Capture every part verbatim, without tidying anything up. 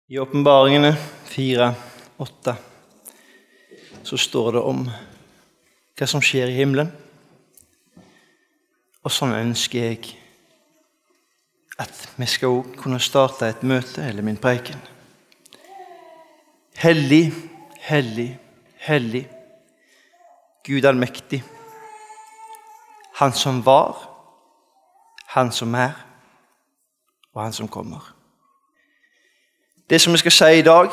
I Åpenbaringene fire, åtte så står det om hva som skjer i himmelen. Og sånn ønsker jeg at vi skal også kunne starte et møte eller min preken. Hellig, hellig, hellig, Gud allmektig, han som var, han som er, og han som kommer. Det som vi skal si i dag,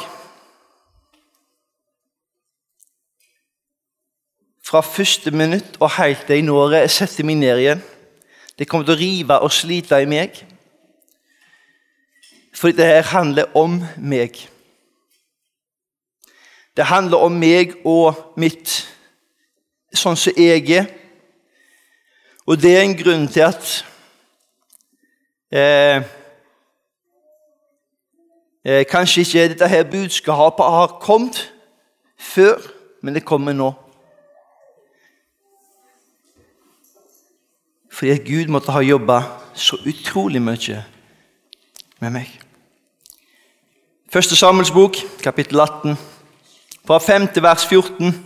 fra første minutt og helt til når jeg setter meg ned igjen, det kommer til å rive og slite i meg, fordi det her handler om meg. Det handler om meg og mitt, sånn som jeg er. Og det er en grunn til at eh, Eh, kanskje ikke dette her budskapet har kommet før, men det kommer nå. Fordi at Gud måtte ha jobbet så utrolig mye med meg. Første Samuels bok, kapittel atten, fra femte vers fjorten.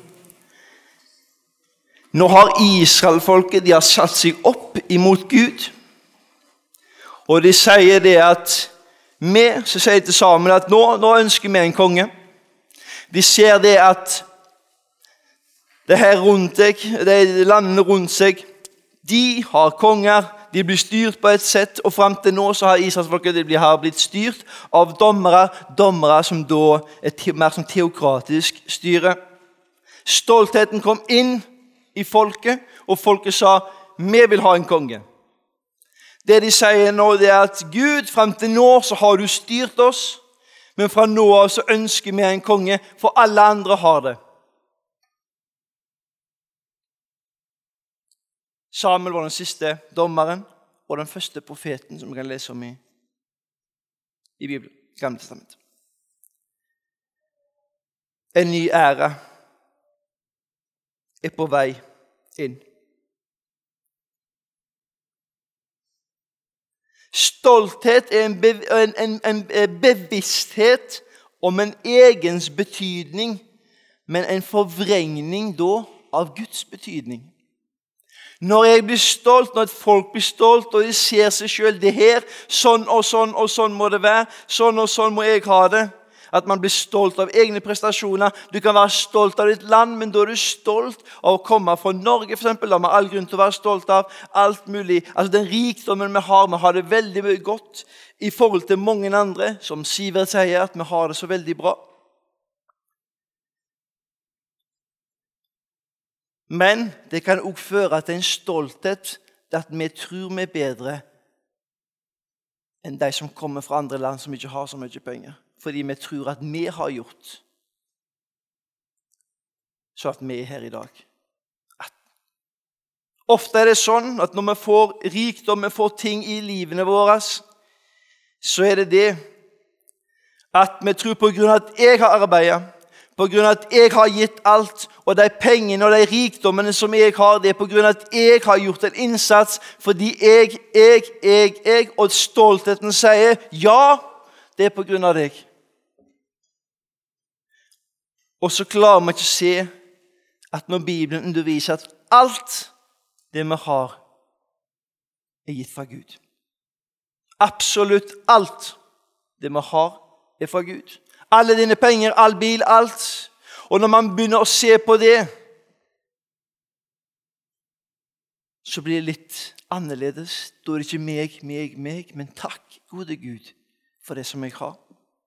Nå har Israel-folket, de har satt seg opp imot Gud, og de sier det at Vi, så sier de til Samuel at nå, nå ønsker vi en konge. De ser det at det her rundt deg, det landene rundt seg, de har konger, de blir styrt på et sett, og frem til nå så har Israelsfolket de blir, har blitt styrt av dommere, dommere som da er te, mer som teokratisk styre. Stoltheten kom inn i folket, og folket sa, vi vil ha en konge. Det de sier nå, det er at Gud, frem til nå så har du styrt oss, men fra nå av så ønsker vi en konge, for alle andre har det. Samuel var den siste dommeren, og den første profeten som vi kan lese om i, i Bibelen, Gamle Testament. En ny æra er på vei inn. Stolthet er en, bev en, en, en bevissthet om en egens betydning, men en forvrengning da av Guds betydning. Når jeg blir stolt, når et folk blir stolt, og de ser seg selv, det her, sånn og sånn og sånn må det være, sånn og sånn må jeg ha det, at man blir stolt av egne prestasjoner. Du kan være stolt av ditt land, men da er du stolt av å komme fra Norge, for eksempel. Da har vi all grunn til å være stolt av alt mulig. Altså den rikdommen vi har, vi har det veldig mye godt i forhold til mange andre, som Sivert sier, at vi har det så veldig bra. Men det kan også føre til en stolthet, at vi tror vi er bedre enn de som kommer fra andre land som ikke har så mye penger. Fordi vi tror at vi har gjort så at vi er her i dag. At ofte er det sånn at når vi får rikdom, vi får ting i livene våre, så er det det at vi tror på grunn av at jeg har arbeidet, på grunn av at jeg har gitt alt, og de pengene og de rikdommene som jeg har, det er på grunn av at jeg har gjort en innsats, fordi jeg, jeg, jeg, jeg, og stoltheten sier, ja, det er på grunn av deg. Og så klarer vi ikke å se at når Bibelen underviser at alt det vi har er gitt fra Gud. Absolutt alt det vi har er fra Gud. Alle dine penger, all bil, alt. Og når man begynner å se på det, så blir det litt annerledes. Da er det ikke meg, meg, meg, men takk, gode Gud, for det som jeg har.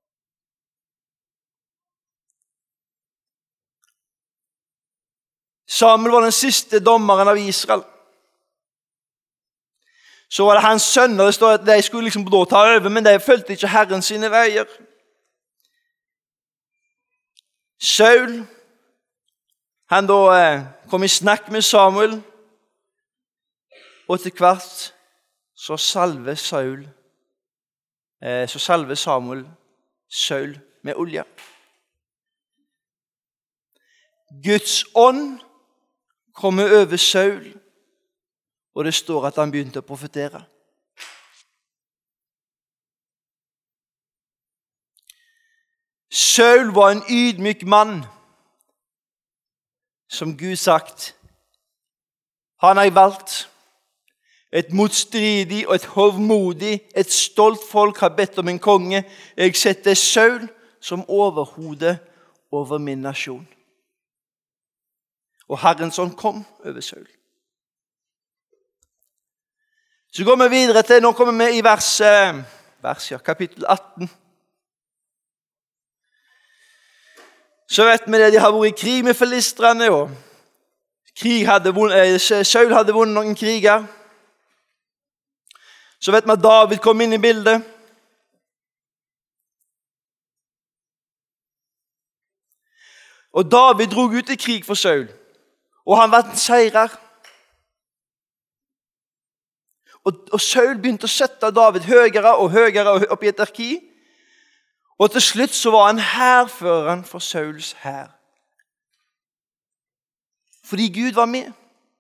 Samuel var den siste dommeren av Israel. Så var det hans sønner, det står at de skulle liksom da ta over, men de følte ikke Herren sine veier. Saul, han da eh, kom i snakk med Samuel, og til hvert så salve Saul, eh, så salve Samuel Saul med olje. Guds ånd kommer over Saul, og det står at han begynte å profetere. Saul var en ydmyk mann, som Gud sagt. Han har jeg valgt. Et motstridig og et hovmodig, et stolt folk har bedt om en konge. Jeg setter Saul som overhode over min nasjon. Og Herrens ånd kom over Saul. Så går vi videre til, nå kommer vi i vers, vers ja, kapittel atten. Så vet vi det, de har vært i krig med filistrene, og krig hadde vunnet, Saul hadde vunnet noen kriger. Så vet vi at David kom inn i bildet. Og David drog ut i krig for Saul, og han var en seirer. Og, og Saul begynte å sette David høyere og høyere opp i et hierarki. Og til slutt så var han hærføreren for Sauls hær. Fordi Gud var med.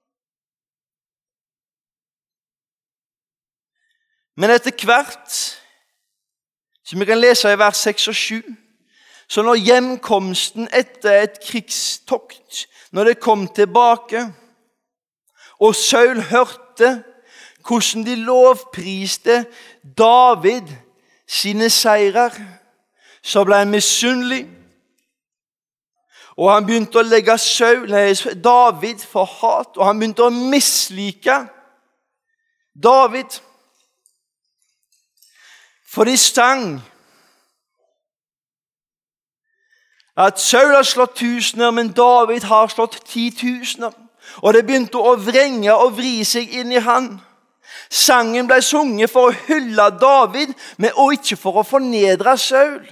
Men etter hvert, som vi kan lese i vers seks og sju, så når hjemkomsten etter et krigstokt, når det kom tilbake, og Saul hørte hvordan de lovpriste David sine seirer, så ble han misunnelig, og han begynte å legge Saul, David for hat, og han begynte å mislike David. For de sang at Saul har slått tusener, men David har slått titusener. Og det begynte å vrenge og vri seg inn i han. Sangen ble sunget for å hylle David, men og ikke for å fornedre Saul.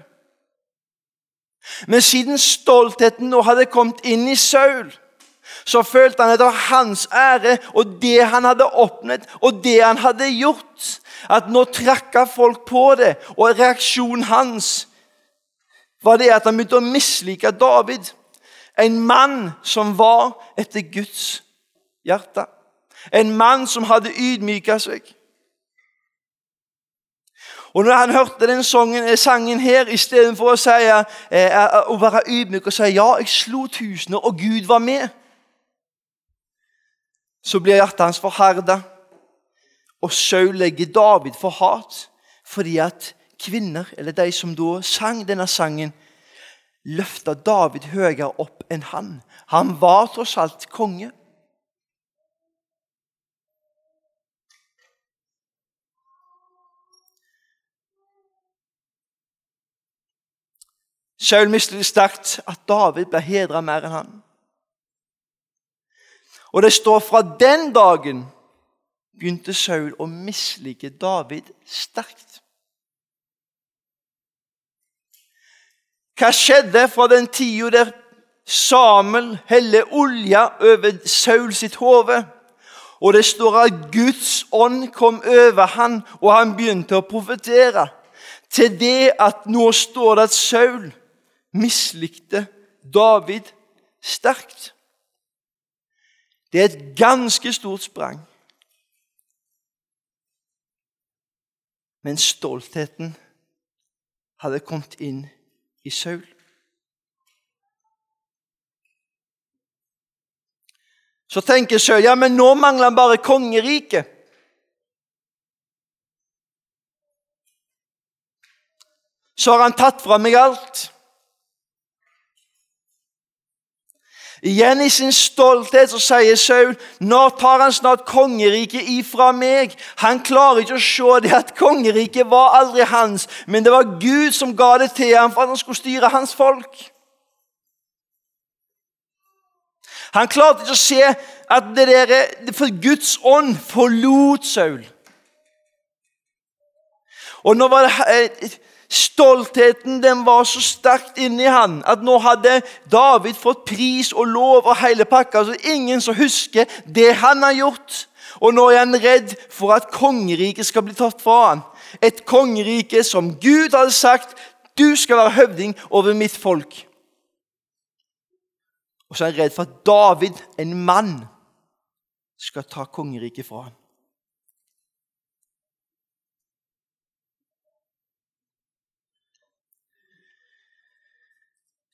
Men siden stoltheten nå hadde kommet inn i Saul, så følte han at det var hans ære og det han hadde oppnådd og det han hadde gjort, at nå trakket folk på det, og reaksjonen hans var det at han begynte å mislike David, en mann som var etter Guds hjerte, en mann som hadde ydmyket seg. Og når han hørte den sangen, sangen her, i stedet for å, si, eh, å være ydmyk og si, ja, jeg slo tusener, og Gud var med, så blir hjertet hans forherdet. Og Saul legger David for hat, fordi at kvinner, eller de som da sang denne sangen, løftet David høyere opp enn han. Han var tross alt konge. Saul mistet sterkt at David ble hedret mer enn han. Og det står fra den dagen begynte Saul å mislike David sterkt. Hva skjedde fra den tiden der Samuel heller olja over Saul sitt hode? Og det står at Guds ånd kom over han, og han begynte å profetere. Til det at nå står det at Saul mislikte David sterkt. Det er et ganske stort sprang. Men stoltheten hadde kommet inn i Saul. Så tenker Saul, ja, men nå mangler han bare kongeriket. Så har han tatt fra meg alt. Igjen i sin stolthet så sier Saul, nå tar han snart kongeriket ifra meg. Han klarer ikke å se det at kongeriket var aldri hans, men det var Gud som ga det til ham for at han skulle styre hans folk. Han klarte ikke å se at det der, for Guds ånd forlot Saul. Og nå var det stoltheten, den var så sterkt inni han, at nå hadde David fått pris og lov og hele pakka, så ingen som husker det han har gjort. Og nå er han redd for at kongeriket skal bli tatt fra han. Et kongerike som Gud hadde sagt, du skal være høvding over mitt folk. Og så er han redd for at David, en mann, skal ta kongeriket fra han.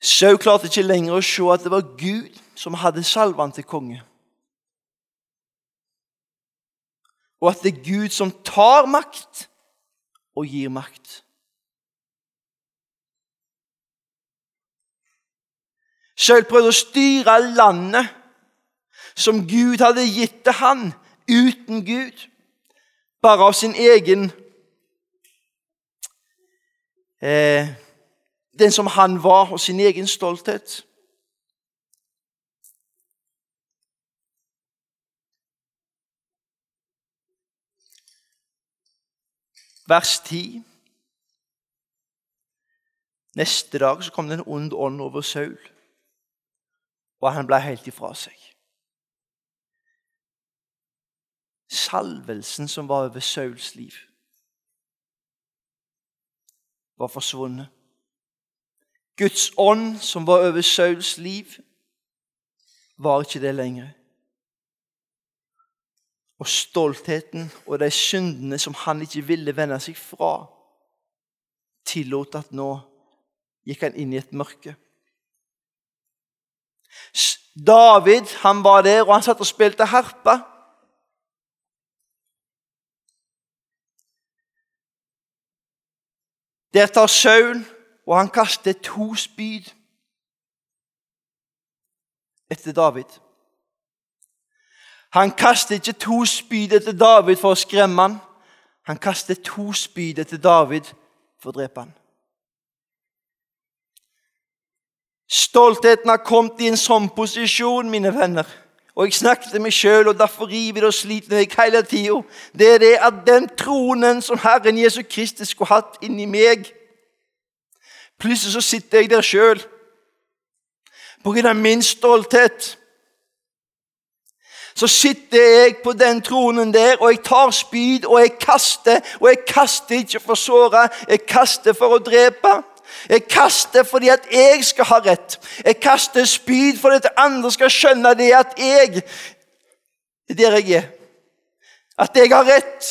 Saul klarte ikke lenger å se at det var Gud som hadde salvet han til konge. Og at det er Gud som tar makt og gir makt. Saul prøvde å styre landet som Gud hadde gitt til han, uten Gud, bare av sin egen, eh, den som han var, og sin egen stolthet. Vers ti. Neste dag så kom det en ond ånd over Saul, og han ble helt ifra seg. Salvelsen som var over Sauls liv var forsvunnet. Guds ånd som var over Sauls liv var ikke det lenger. Og stoltheten og de syndene som han ikke ville vende seg fra, tillot at nå gikk han inn i et mørke. David, han var der, og han satt og spilte harpa. Der tar Saul, og han kaster to spyd etter David. Han kaster ikke to spyd etter David for å skremme han. Han kaster to spyd etter David for å drepe han. Stoltheten har kommet i en sånn posisjon, mine venner. Og jeg snakket til meg selv, og derfor river det og sliter jeg hele tiden. Det er det at den tronen som Herren Jesus Kristus skulle hatt inni meg, plutselig så sitter jeg der selv, på grunn av min stolthet. Så sitter jeg på den tronen der, og jeg tar spyd, og jeg kaster, og jeg kaster ikke for å såre, jeg kaster for å drepe. Jeg kaster fordi at jeg skal ha rett. Jeg kaster spyd fordi at andre skal skjønne det at jeg, det er der jeg er. At jeg har rett.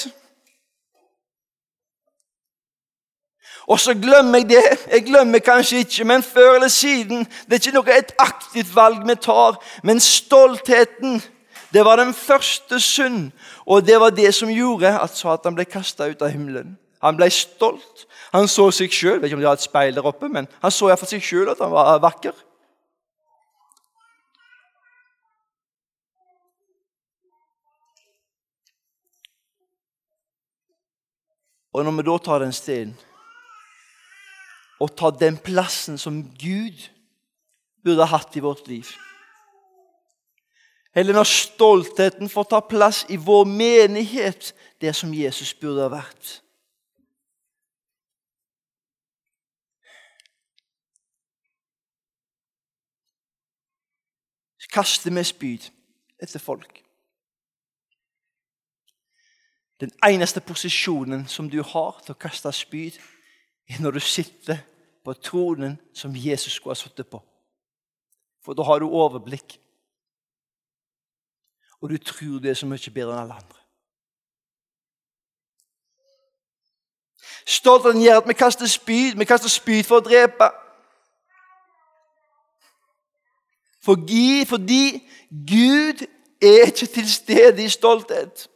Og så glemmer jeg det. Jeg glemmer kanskje ikke, men før eller siden, det er ikke noe et aktivt valg vi tar, men stoltheten, det var den første synd, og det var det som gjorde at Satan ble kastet ut av himmelen. Han ble stolt. Han så seg selv, vet ikke om de har et speil der oppe, men han så i hvert fall seg selv at han var vakker. Og når vi da tar den steden, og tar den plassen som Gud burde ha hatt i vårt liv, eller når stoltheten får ta plass i vår menighet, det som Jesus burde ha vært, kaster vi spyd etter folk. Den eneste posisjonen som du har til å kaste spyd er når du sitter på tronen som Jesus skulle ha sittet på. For da har du overblikk. Og du tror det er så mye bedre enn alle andre. Stoltheten gjør at vi kaster spyd. Vi kaster spyd for å drepe. Fordi, fordi Gud er ikke til stede i stolthet.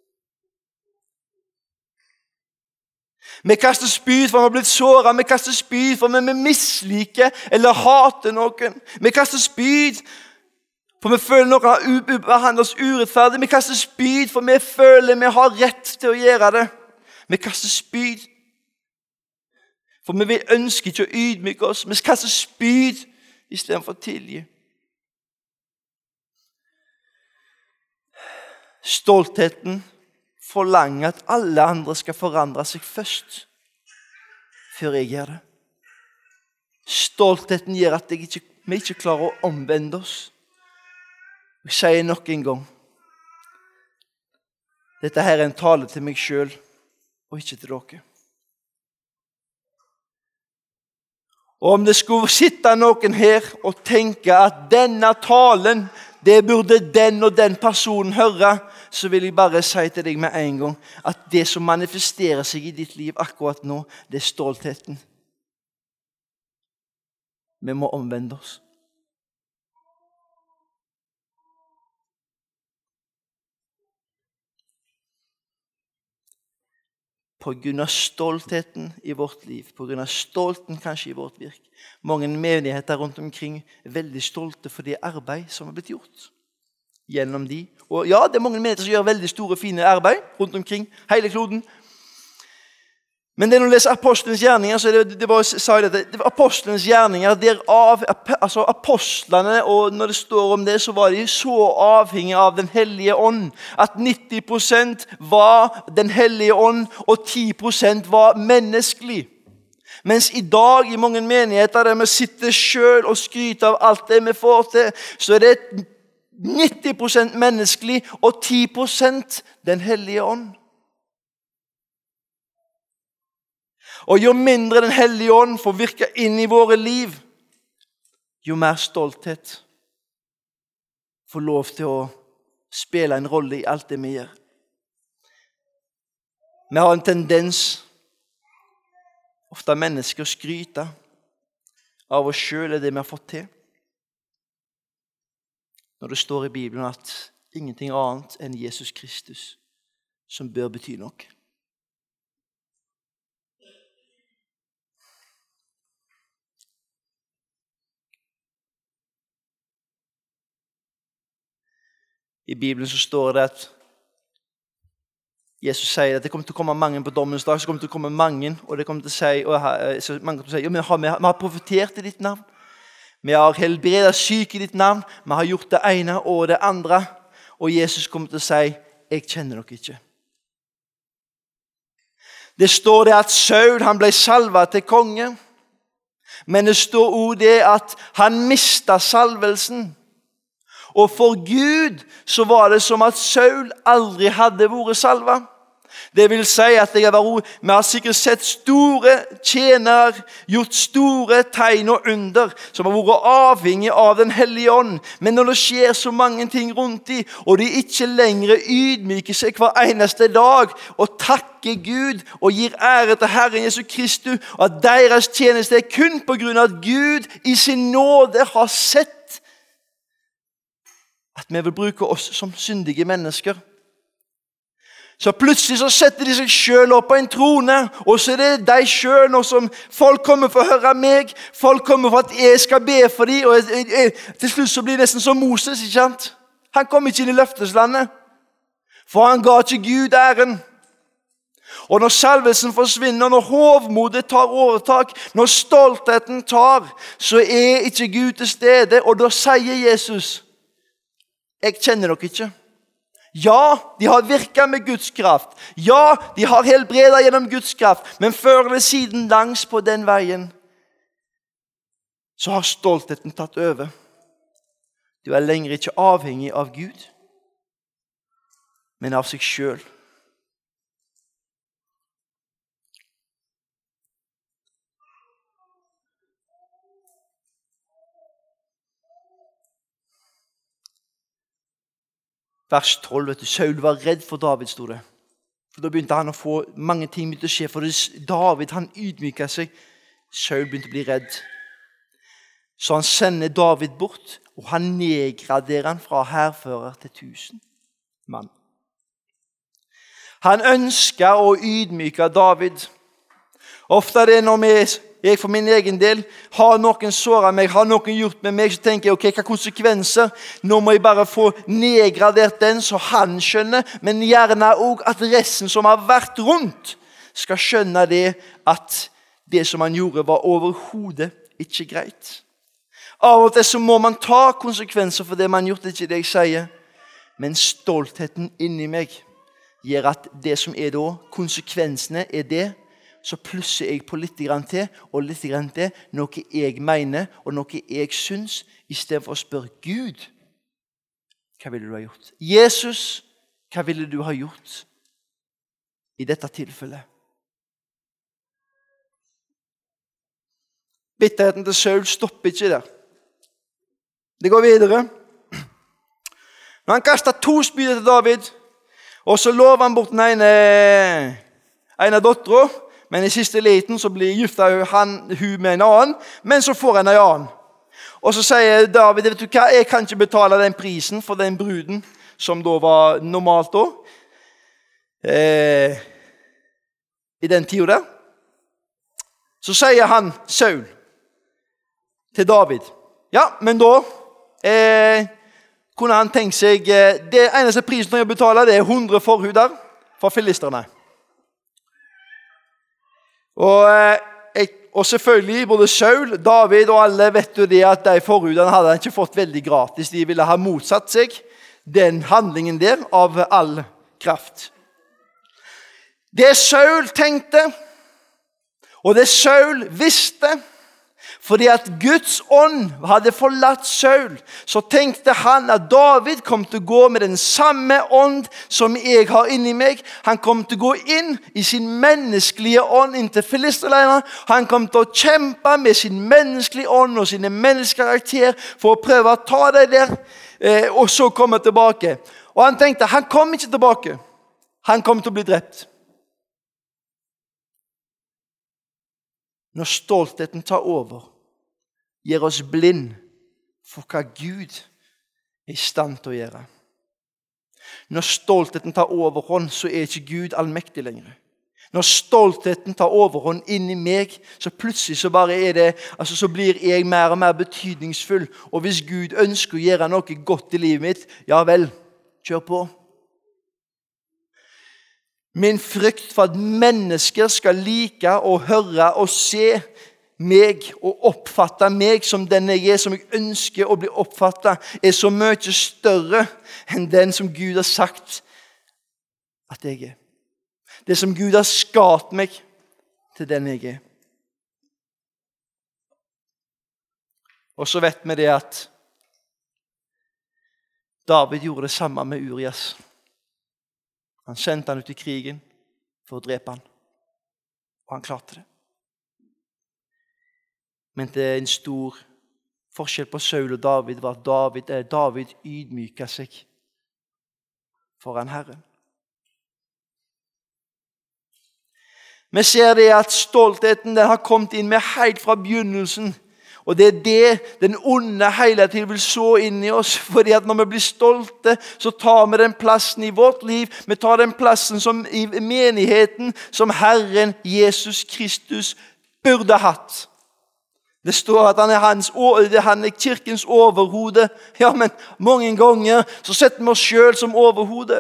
Vi kaster spyd for vi har blitt såret. Vi kaster spyd for vi misliker eller hater noen. Vi kaster spyd for vi føler noen har behandlet oss urettferdig. Vi kaster spyd for vi føler vi har rett til å gjøre det. Vi kaster spyd for vi ønsker ikke å ydmyke oss. Vi kaster spyd i stedet for tilgi. Stoltheten forlanger at alle andre skal forandre seg først, før jeg gjør det. Stoltheten gjør at jeg ikke, vi ikke klarer å omvende oss. Jeg sier nok en gang, dette her er en tale til meg selv, og ikke til dere. Og om det skulle sitte noen her og tenke at denne talen, det burde den og den personen høre, så vil jeg bare si til deg med en gang at det som manifesterer seg i ditt liv akkurat nå, det er stoltheten. Vi må omvende oss. På grunn av stoltheten i vårt liv, på grunn av stolten kanskje i vårt virk. Mange menigheter rundt omkring er veldig stolte for det arbeid som har blitt gjort gjennom de. Og ja, det er mange menigheter som gjør veldig store, fine arbeid rundt omkring hele kloden. Men det når du leser Apostlenes gjerninger, så er det, det, var, sa jeg det, det var Apostlenes gjerninger, der av, altså apostlene, og når det står om det, så var de så avhengige av den hellige ånd, at nitti prosent var den hellige ånd, og ti prosent var menneskelig. Mens i dag i mange menigheter, der vi sitter selv og skryter av alt det vi får til, så er det nitti prosent menneskelig, og ti prosent den hellige ånd. Og jo mindre den hellige ånd får virke inn i våre liv, jo mer stolthet får lov til å spille en rolle i alt det vi gjør. Vi har en tendens, ofte mennesker, å skryte av oss selv og det vi har fått til. Når det står i Bibelen at ingenting annet enn Jesus Kristus som bør bety noe. I Bibelen så står det at Jesus sier at det kommer til å komme mange på dommens dag, så kommer det til å komme mange, og det kommer til å si, og så mange kommer til å si, ja, men vi har, vi har profetert i ditt navn, vi har helbredet syke i ditt navn, vi har gjort det ene og det andre, og Jesus kommer til å si, jeg kjenner dere ikke. Det står det at Saul, han ble salvet til konge, men det står også det at han mistet salvelsen. Og for Gud så var det som at Saul aldri hadde vært salvet. Det vil si at jeg har, vært, vi har sikkert sett store tjenere, gjort store tegn og under, som har vært avhengig av den hellige ånd. Men når det skjer så mange ting rundt dem, og de ikke lenger ydmyker seg hver eneste dag, og takker Gud, og gir ære til Herren Jesus Kristus, og at deres tjeneste er kun på grunn av at Gud i sin nåde har sett at vi vil bruke oss som syndige mennesker. Så plutselig så setter de seg selv opp på en trone, og så er det de selv, og som folk kommer for å høre meg, folk kommer for at jeg skal be for dem, og jeg, jeg, til slutt så blir det nesten som Moses, ikke sant? Han kom ikke inn i løfteslandet, for han ga ikke Gud æren. Og når salvelsen forsvinner, når hovmodet tar overtak, når stoltheten tar, så er ikke Gud til stede, og da sier Jesus, jeg kjenner dere ikke. Ja, de har virket med Guds kraft. Ja, de har helbredet gjennom Guds kraft. Men før eller siden langs på den veien, så har stoltheten tatt over. Du er lenger ikke avhengig av Gud, men av seg selv. Vers tolv, vet du, Saul var redd for David, stod det. For da begynte han å få mange ting til å skje, for David, han ydmyket seg. Saul begynte å bli redd. Så han sender David bort, og han nedgraderer han fra hærfører til tusen mann. Han ønsker å ydmyke David. Ofte er det når vi, jeg for min egen del, har noen såret meg, har noen gjort med meg, så tenker jeg, ok, hva konsekvenser? Nå må jeg bare få nedgradert den, så han skjønner, men gjerne også at resten som har vært rundt, skal skjønne det, at det som han gjorde var overhodet ikke greit. Av og til så må man ta konsekvenser for det man har gjort, ikke det jeg sier, men stoltheten inni meg gjør at det som er da, konsekvensene er det, så plusser jeg på litt grann til, og litt grann til, noe jeg mener, og noe jeg synes, i stedet for å spørre Gud, hva ville du ha gjort? Jesus, hva ville du ha gjort i dette tilfellet? Bitterheten til Saul stopper ikke der. Det går videre. Når han kastet to spyder til David, og så lover han bort den ene, ene dotteren, men i siste liten så blir gifta han hun med en annen, men så får han en annen. Og så sier David, vet du hva, jeg kan ikke betale den prisen for den bruden, som da var normalt da, eh, i den tiden der. Så sier han, Saul, til David, ja, men da eh, kunne han tenkt seg, eh, det eneste prisen han betaler, det er hundre forhuder for filisterne. Og, eh, og selvfølgelig, både Saul, David og alle vet jo det at de forhudene hadde han ikke fått veldig gratis. De ville ha motsatt seg den handlingen der av all kraft. Det Saul tenkte, og det Saul visste, fordi at Guds ånd hadde forlatt Saul, så tenkte han at David kom til å gå med den samme ånd som jeg har inni meg. Han kom til å gå inn i sin menneskelige ånd inn til filisterleiren. Han kom til å kjempe med sin menneskelige ånd og sine menneskekarakter for å prøve å ta det der, eh, og så komme tilbake. Og han tenkte, han kom ikke tilbake. Han kom til å bli drept. Når stoltheten tar over, gjør oss blind for hva Gud er i stand til å gjøre. Når stoltheten tar overhånd, så er ikke Gud allmektig lenger. Når stoltheten tar overhånd inni meg, så plutselig så bare er det, altså så blir jeg mer og mer betydningsfull. Og hvis Gud ønsker å gjøre noe godt i livet mitt, ja vel, kjør på. Min frykt for at mennesker skal like å høre og se meg og oppfatte meg som den jeg er, som jeg ønsker å bli oppfattet, er så mye større enn den som Gud har sagt at jeg er. Det som Gud har skapt meg til den jeg er. Og så vet vi det at David gjorde det samme med Urias. Han sendte han ut i krigen for å drepe han. Og han klarte det. Men det er en stor forskjell på Saul og David var at David, eh, David ydmyket seg foran Herren. Vi ser det at stoltheten den har kommet inn med helt fra begynnelsen. Og det er det den onde hele tiden vil så inn i oss. Fordi at når vi blir stolte, så tar vi den plassen i vårt liv. Vi tar den plassen som i menigheten som Herren Jesus Kristus burde hatt. Det står at han er, hans, han er kirkens overhode. Ja, men mange ganger så setter vi oss selv som overhode.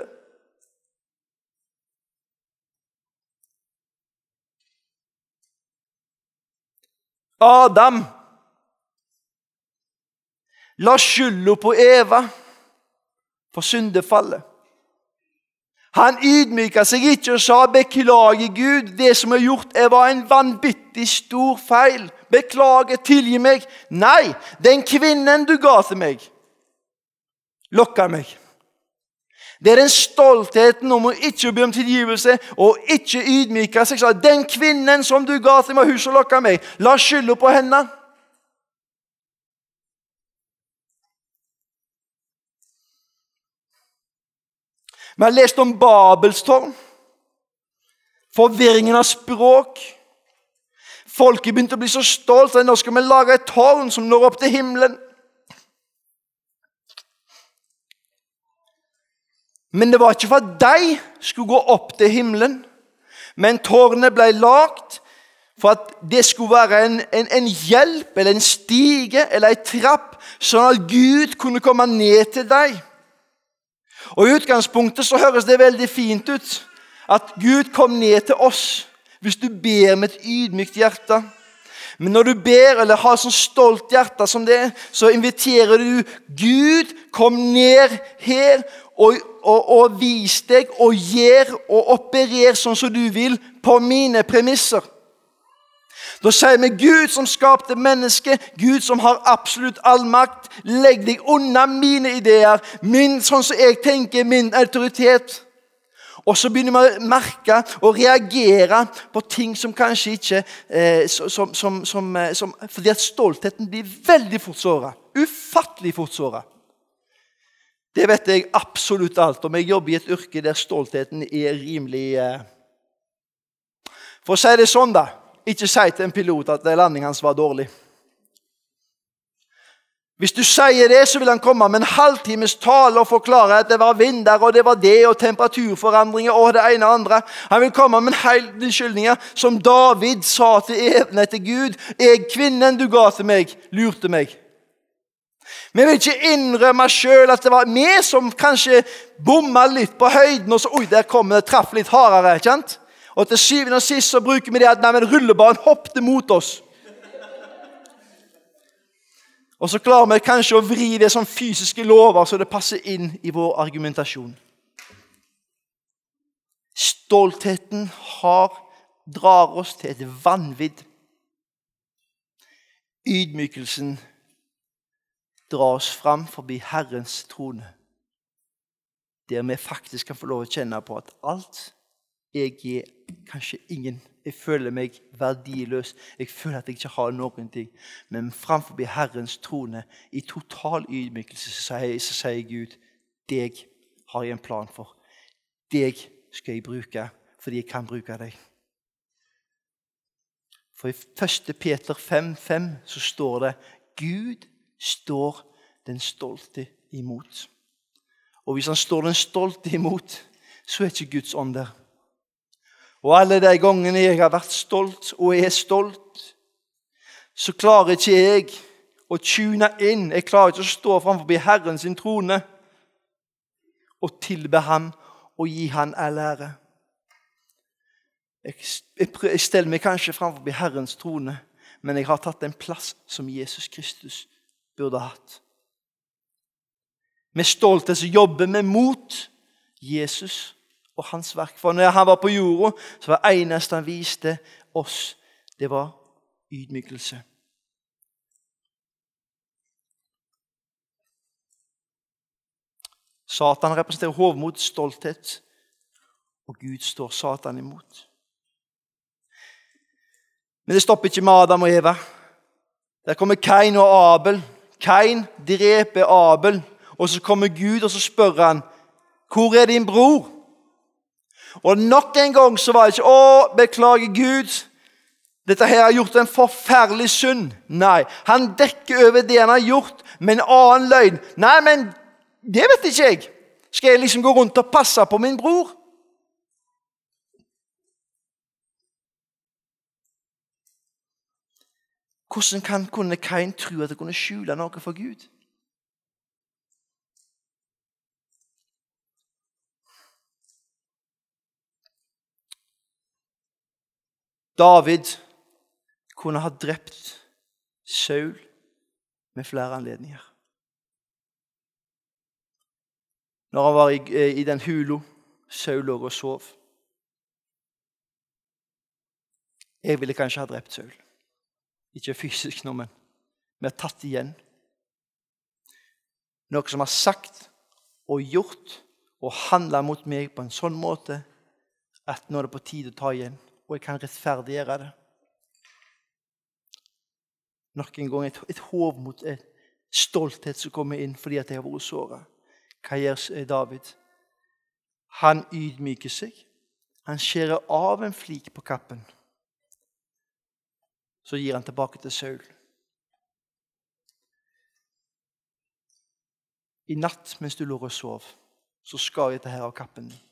Adam la skylda på Eva for syndefallet. Han ydmyket seg ikke og sa, beklager Gud, det som jeg har gjort er var en vanvittig stor feil. Beklager, tilgi meg. Nei, den kvinnen du ga til meg, lokket meg. Det er den stoltheten om å ikke be om tilgivelse og ikke ydmyke seg. Så den kvinnen som du ga til meg, hun som lokket meg, la skylda på henne. Vi har lest om Babels tårn, forvirringen av språk. Folket begynte å bli så stolt, så nå skal vi lage et tårn som når opp til himmelen. Men det var ikke for at de skulle gå opp til himmelen, men tårnet ble lagt for at det skulle være en, en, en hjelp, eller en stige, eller en trapp, sånn at Gud kunne komme ned til deg. Og i utgangspunktet så høres det veldig fint ut at Gud kom ned til oss hvis du ber med et ydmykt hjerte. Men når du ber eller har sånn stolt hjerte som det, så inviterer du Gud, kom ned her og, og, og vis deg og gjør og operer sånn som du vil på mine premisser. Da sier vi Gud som skapte mennesket, Gud som har absolutt all makt, legg deg unna mine ideer, min, sånn som jeg tenker, min autoritet. Og så begynner vi å merke og reagere på ting som kanskje ikke, eh, som, som, som, som, fordi at stoltheten blir veldig fort såret, ufattelig fort såret. Det vet jeg absolutt alt om. Jeg jobber i et yrke der stoltheten er rimelig... Eh, For å si det sånn da, ikke si til en pilot at landingen hans var dårlig. Hvis du sier det, så vil han komme med en halvtimes tale og forklare at det var vind der, og det var det, og temperaturforandringer, og det ene og andre. Han vil komme med en hel unnskyldninger, som David sa til evne til Gud. Jeg, kvinnen du ga til meg, lurte meg. Vi vil ikke innrømme selv at det var vi som kanskje bommet litt på høyden, og så, oi, der kom det, traff litt hardere, kjent? Og til syvende og sist så bruker vi det at nei, men rullebanen hoppte mot oss. Og så klarer vi kanskje å vri det som fysiske lover så det passer inn i vår argumentasjon. Stoltheten har, drar oss til et vanvidd. Ydmykelsen drar oss fram forbi Herrens trone, der vi faktisk kan få lov å kjenne på at alt jeg er kanskje ingen. Jeg føler meg verdiløs. Jeg føler at jeg ikke har noen ting. Men framfor Herrens trone, i total ydmykelse, så sier, så sier Gud, deg har jeg en plan for. Deg skal jeg bruke, fordi jeg kan bruke deg. For i første Peter fem fem så står det, Gud står den stolte imot. Og hvis han står den stolte imot, så er ikke Guds ånd der. Og alle de gangene jeg har vært stolt og er stolt, så klarer ikke jeg å tune inn. Jeg klarer ikke å stå framfor Herren sin trone og tilbe ham og gi han all ære. Jeg, jeg, jeg steller meg kanskje framfor Herrens trone, men jeg har tatt en plass som Jesus Kristus burde hatt. Med stolthet så jobber vi mot Jesus og hans verk. For når han var på jorda, så var det eneste han viste oss, det var ydmykelse. Satan representerer hovmod, stolthet, og Gud står Satan imot. Men det stopper ikke med Adam og Eva. Der kommer Kain og Abel. Kain dreper Abel, og så kommer Gud, og så spør han, hvor er din bror? Og nok en gang så var det ikke, å, beklager Gud, dette her har gjort en forferdelig synd. Nei, han dekker over det han har gjort med en annen løgn. Nei, men det vet ikke jeg. Skal jeg liksom gå rundt og passe på min bror? Hvordan kan, kunne Kain tro at det kunne skjule noe for Gud? David kunne ha drept Saul med flere anledninger. Når han var i, i den hulo, Saul lå og sov. Jeg ville kanskje ha drept Saul. Ikke fysisk nå, men vi har tatt igjen. Noe som har sagt og gjort og handlet mot meg på en sånn måte at nå er det på tide å ta igjen. Og jeg kan rettferdiggjøre det. Nok en gang et, et hovmod, et stolthet som kommer inn fordi at jeg har vært såret. Hva gjør David? Han ydmyker seg. Han skjærer av en flik på kappen. Så gir han tilbake til Saul. I natt mens du lå og sov, så skar jeg dette her av kappen din.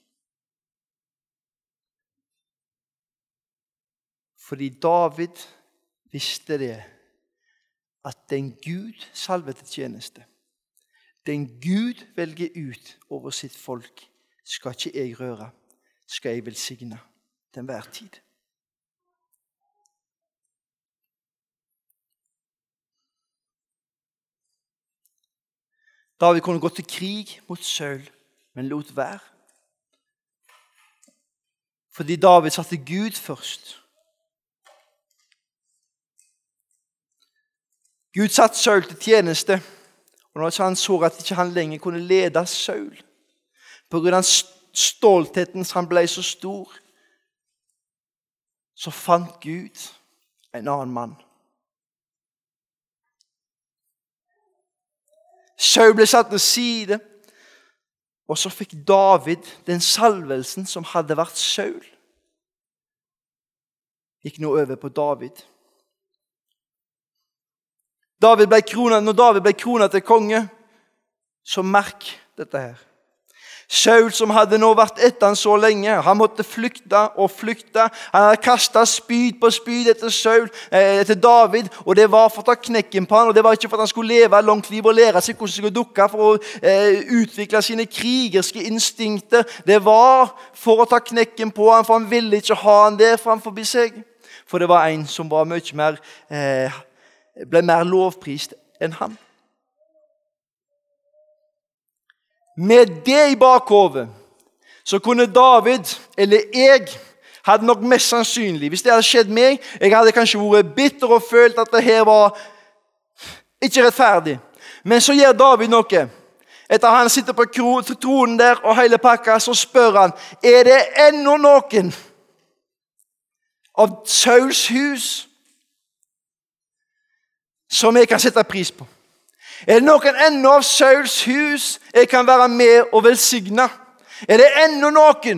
Fordi David visste det, at den Gud salvet til tjeneste, den Gud velger ut over sitt folk, skal ikke jeg røre, skal jeg velsigne til enhver tid. David kunne gå til krig mot Saul, men lot være. Fordi David satte Gud først. Gud satt Saul til tjeneste, og når han så at ikke han lenger kunne lede Saul, på grunn av stoltheten han ble så stor, så fant Gud en annen mann. Saul ble satt til side, og så fikk David den salvelsen som hadde vært Saul. gikk nå over på David. David ble kronet, når David ble kronet til konge, så merk dette her. Saul, som hadde nå vært etter han så lenge, han måtte flykte og flykte. Han hadde kastet spyd på spyd etter Saul, eh, etter David, og det var for å ta knekken på han, og det var ikke for at han skulle leve et langt liv og lære seg hvordan han skulle dukke for å eh, utvikle sine krigerske instinkter. Det var for å ta knekken på han, for han ville ikke ha han der framfor seg. For det var en som var mye mer, eh, ble mer lovprist enn han. Med det i bakhovet, så kunne David, eller jeg, hadde nok mest sannsynlig, hvis det hadde skjedd meg, jeg hadde kanskje vært bitter og følt at det her var ikke rettferdig. Men så gjør David noe. Etter han sitter på tronen der og hele pakka, så spør han, er det ennå noen av Sauls hus som jeg kan sette pris på? Er det noen ennå av Sauls hus jeg kan være med og velsigne? Er det ennå noen?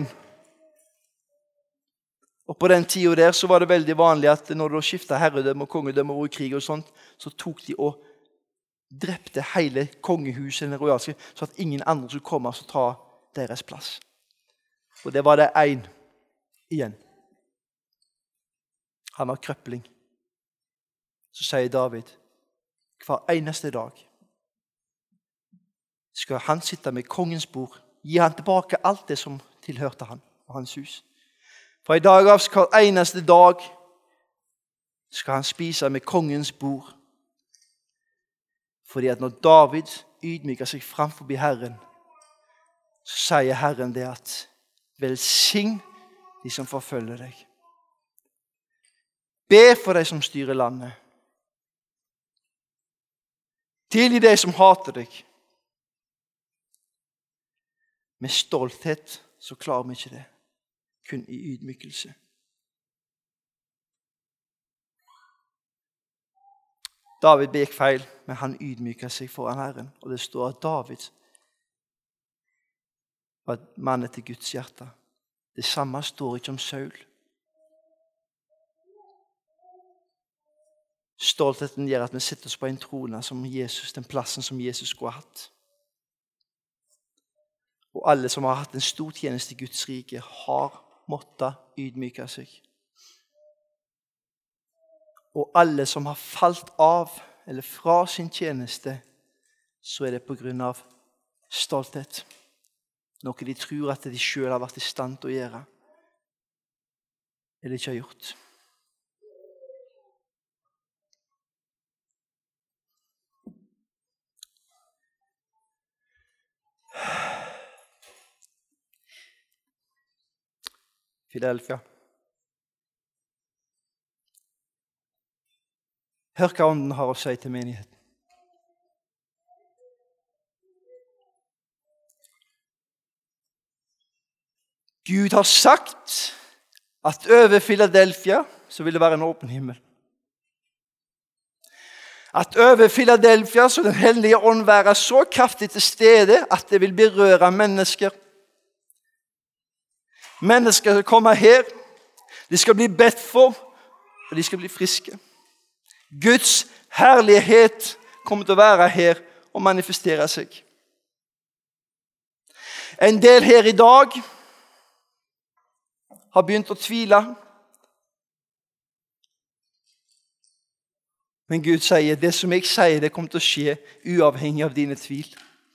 Og på den tiden der så var det veldig vanlig at når du skiftet herredømme og kongedømme og krig og sånt, så tok de og drepte hele kongehuset, så at ingen andre skulle komme og ta deres plass. Og det var det en igjen. Han var krøpling. Så sier David, hver eneste dag skal han sitte med kongens bord, gi han tilbake alt det som tilhørte han og hans hus. For i dag av hver eneste dag skal han spise med kongens bord. Fordi at når David ydmyker seg framfor Herren, så sier Herren det at velsign de som forfølger deg. Be for de som styrer landet. Tilgi de som hater deg. Med stolthet så klarer vi ikke det. Kun i ydmykelse. David begikk feil, men han ydmyket seg foran Herren. Og det står at David var mannen til Guds hjerte. Det samme står ikke om Saul. Stoltheten gjør at vi sitter oss på en trone som Jesus, den plassen som Jesus skulle ha hatt. Og alle som har hatt en stor tjeneste i Guds rike har måttet ydmyke seg. Og alle som har falt av eller fra sin tjeneste, så er det på grunn av stolthet. Noe de tror at de selv har vært i stand til å gjøre, eller ikke har gjort. Philadelphia. Hør hva ånden har å si til menigheten. Gud har sagt at over Philadelphia så vil det være en åpen himmel. At over Philadelphia så den hellige ånd være så kraftig til stede at det vil berøre mennesker. Mennesker skal komme her, de skal bli bedt for, og de skal bli friske. Guds herlighet kommer til å være her og manifestere seg. En del her i dag har begynt å tvile. Men Gud sier, det som jeg sier, det kommer til å skje uavhengig av dine tvil.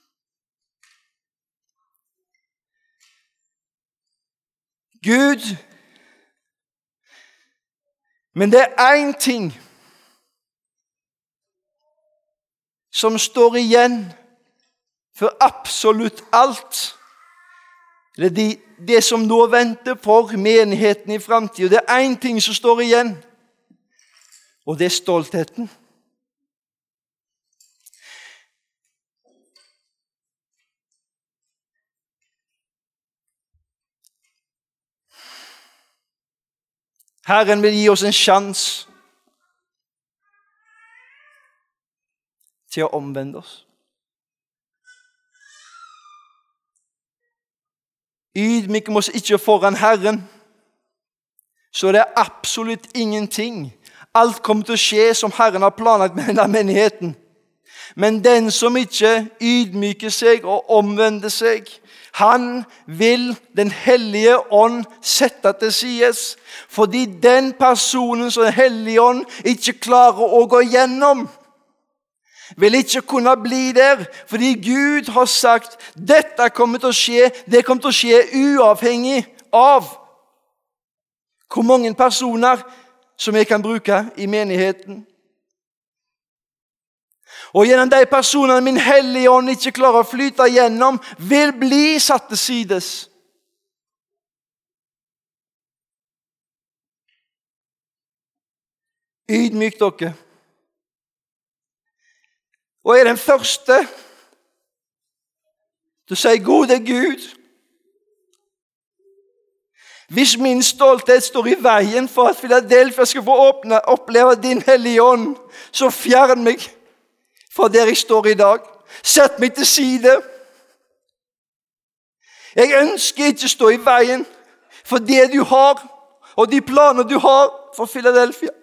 Gud, men det er en ting som står igjen for absolutt alt. Det er det, det som nå venter for menigheten i fremtiden. Det er en ting som står igjen, og det er stoltheten. Herren vil gi oss en sjanse til å omvende oss. Ydmyk oss ikke foran Herren, så det er absolutt ingenting. Alt kommer til å skje som Herren har planlagt med denne menigheten. Men den som ikke ydmyker seg og omvender seg, han vil den hellige ånd sette til sides. Fordi den personen som den hellige ånd ikke klarer å gå gjennom, vil ikke kunne bli der. Fordi Gud har sagt, dette kommer til å skje, det kommer til å skje uavhengig av hvor mange personer som jeg kan bruke i menigheten. Og gjennom de personene min hellige ånd ikke klarer å flyte gjennom, vil bli satt til sides. Ydmyk dere. Og er den første til å si, god er Gud. Hvis min stolthet står i veien for at Philadelphia skal få åpne, oppleve din hellige ånd, så fjern meg fra der jeg står i dag. Sett meg til side. Jeg ønsker ikke stå i veien for det du har, og de planer du har for Philadelphia.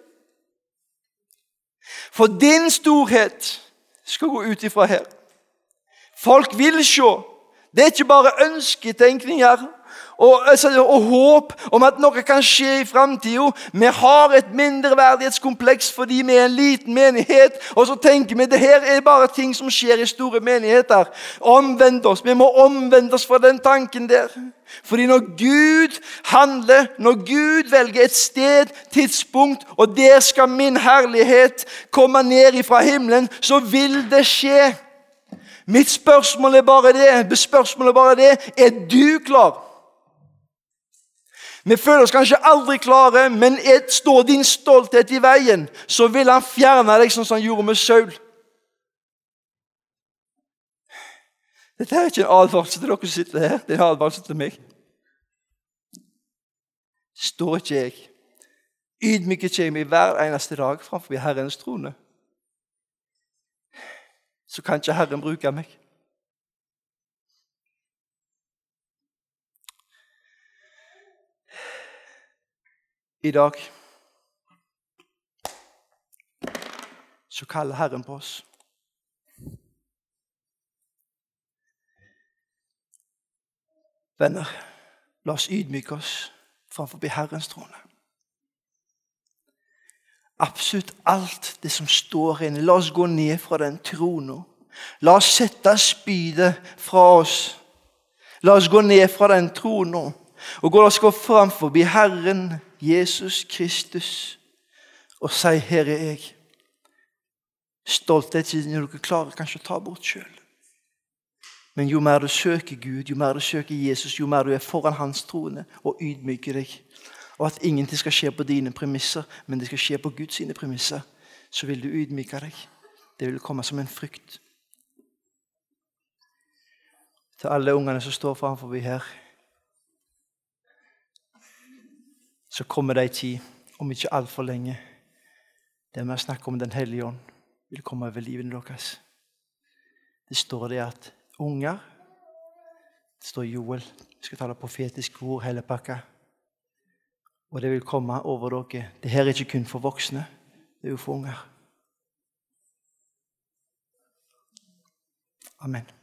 For din storhet skal gå ut ifra her. Folk vil se. Det er ikke bare ønsketenkninger og, altså, og håp om at noe kan skje i fremtiden. Vi har et mindreverdighetskompleks fordi vi er en liten menighet, og så tenker vi det her er bare ting som skjer i store menigheter. Omvend oss. Vi må omvende oss fra den tanken der. Fordi når Gud handler, når Gud velger et sted, tidspunkt, og der skal min herlighet komme ned fra himmelen, så vil det skje. Mitt spørsmål er bare det, spørsmålet er bare det, er du klar? Vi føler oss kanskje aldri klare, men et, står din stolthet i veien, så vil han fjerne deg sånn som han gjorde med Saul. Dette er ikke en advarsel til dere som sitter her, det er en advarsel til meg. Står ikke jeg, ydmyker ikke jeg meg hver eneste dag framfor Herrens trone, så kan ikke Herren bruke meg. I dag så kaller Herren på oss. Venner, la oss ydmyke oss framfor Herrens trone. Absolutt alt det som står inne, la oss gå ned fra den tronen. La oss sette spydet fra oss. La oss gå ned fra den tronen. Og la oss gå framfor Herren Jesus Kristus og si, her er jeg. Stolthet er når dere klarer kanskje å ta bort selv. Men jo mer du søker Gud, jo mer du søker Jesus, jo mer du er foran hans trone og ydmyker deg, og at ingenting skal skje på dine premisser, men det skal skje på Guds sine premisser, så vil du ydmyke deg. Det vil komme som en frykt. Til alle ungene som står framfor her, så kommer det en tid, om ikke alt for lenge, der vi snakker om den hellige ånd, vil komme over livet deres. Det står det at unger, det står Joel, vi skal tale profetisk ord, hele pakka, og det vil komme over dere. Det her er ikke kun for voksne, det er jo for unger. Amen.